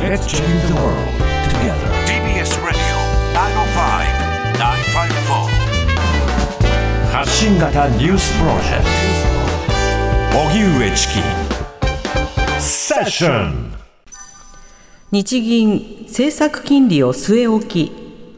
Let's change the world together. TBS Radio 905-954 発信型ニュースプロジェクト荻上チキセッション。 日銀政策金利を据え置き。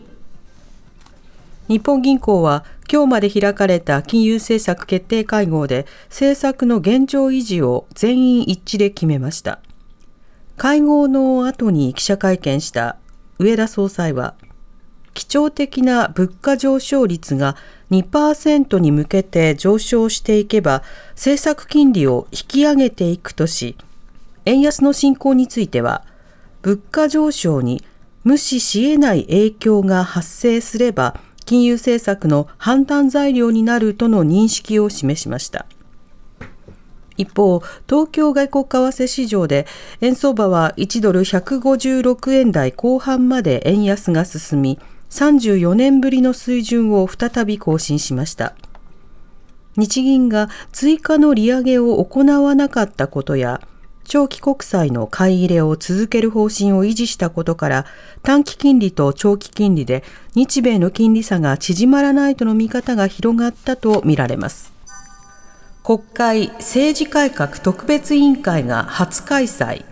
日本銀行は今日まで開かれた金融政策決定会合で政策の現状維持を全員一致で決めました。会合の後に記者会見した植田総裁は、基調的な物価上昇率が 2% に向けて上昇していけば政策金利を引き上げていくとし、円安の進行については物価上昇に無視し得ない影響が発生すれば金融政策の判断材料になるとの認識を示しました。一方、東京外国為替市場で円相場は1ドル156円台後半まで円安が進み、34年ぶりの水準を再び更新しました。日銀が追加の利上げを行わなかったことや、長期国債の買い入れを続ける方針を維持したことから、短期金利と長期金利で日米の金利差が縮まらないとの見方が広がったとみられます。国会政治改革特別委員会が初開催。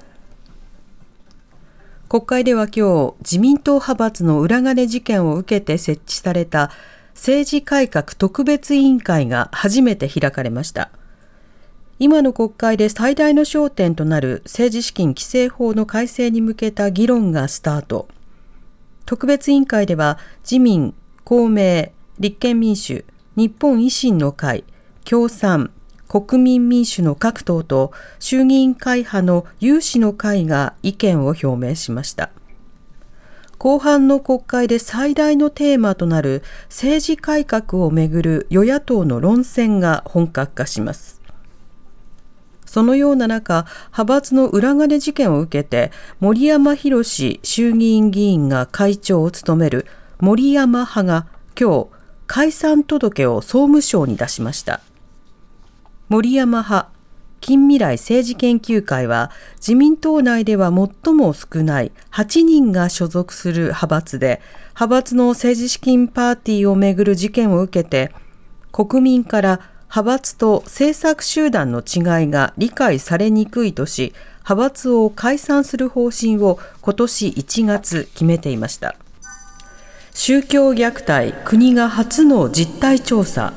国会では今日、自民党派閥の裏金事件を受けて設置された政治改革特別委員会が初めて開かれました。今の国会で最大の焦点となる政治資金規正法の改正に向けた議論がスタート。特別委員会では自民、公明、立憲民主、日本維新の会、共産、国民民主の各党と衆議院会派の有志の会が意見を表明しました。後半の国会で最大のテーマとなる政治改革をめぐる与野党の論戦が本格化します。そのような中、派閥の裏金事件を受けて、森山裕衆議院議員が会長を務める森山派が今日、解散届を総務省に出しました。森山派、近未来政治研究会は、自民党内では最も少ない8人が所属する派閥で、派閥の政治資金パーティーをめぐる事件を受けて、国民から派閥と政策集団の違いが理解されにくいとし、派閥を解散する方針を今年1月決めていました。宗教虐待、国が初の実態調査。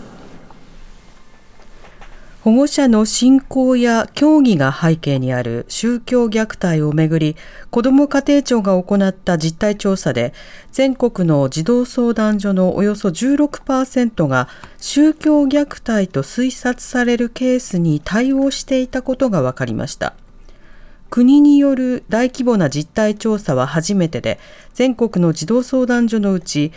保護者の信仰や教義が背景にある宗教虐待をめぐり、子ども家庭庁が行った実態調査で、全国の児童相談所のおよそ 16% が宗教虐待と推察されるケースに対応していたことが分かりました。国による大規模な実態調査は初めてで、全国の児童相談所のうち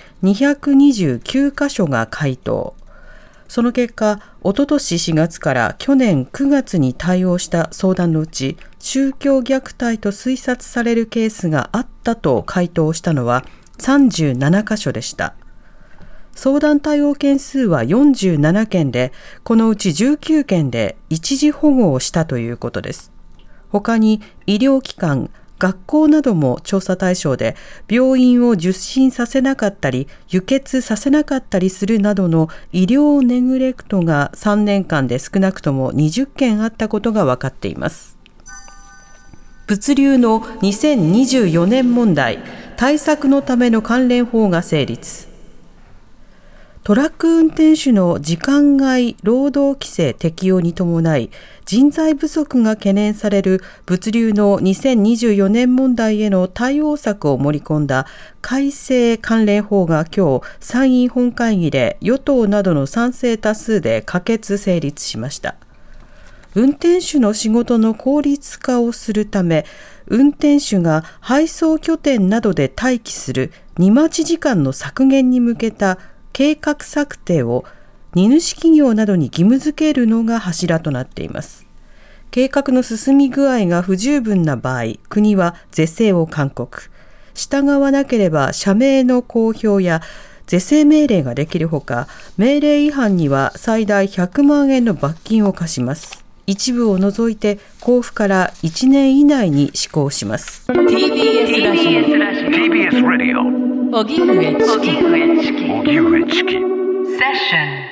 229カ所が回答。その結果、おととし4月から去年9月に対応した相談のうち、宗教虐待と推察されるケースがあったと回答したのは37カ所でした。相談対応件数は47件で、このうち19件で一時保護をしたということです。他に医療機関、学校なども調査対象で、病院を受診させなかったり輸血させなかったりするなどの医療ネグレクトが3年間で少なくとも20件あったことが分かっています。物流の2024年問題、対策のための関連法が成立。トラック運転手の時間外労働規制適用に伴い、人材不足が懸念される物流の2024年問題への対応策を盛り込んだ改正関連法が今日、参院本会議で与党などの賛成多数で可決成立しました。運転手の仕事の効率化をするため、運転手が配送拠点などで待機する荷待ち時間の削減に向けた計画策定を荷主企業などに義務付けるのが柱となっています。計画の進み具合が不十分な場合、国は是正を勧告。従わなければ社名の公表や是正命令ができるほか、命令違反には最大100万円の罰金を課します。 一部を除いて公布から1年以内に施行します。 TBS ラジオ荻上チキセッション。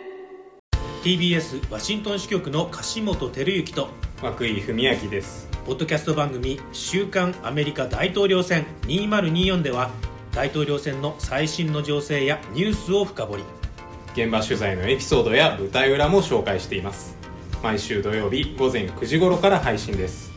TBS ワシントン支局の樫本照之と涌井文明です。 ポッドキャスト番組週刊アメリカ大統領選2024では大統領選の最新の情勢やニュースを深掘り、 現場取材のエピソードや舞台裏も紹介しています。毎週土曜日午前9時頃から配信です。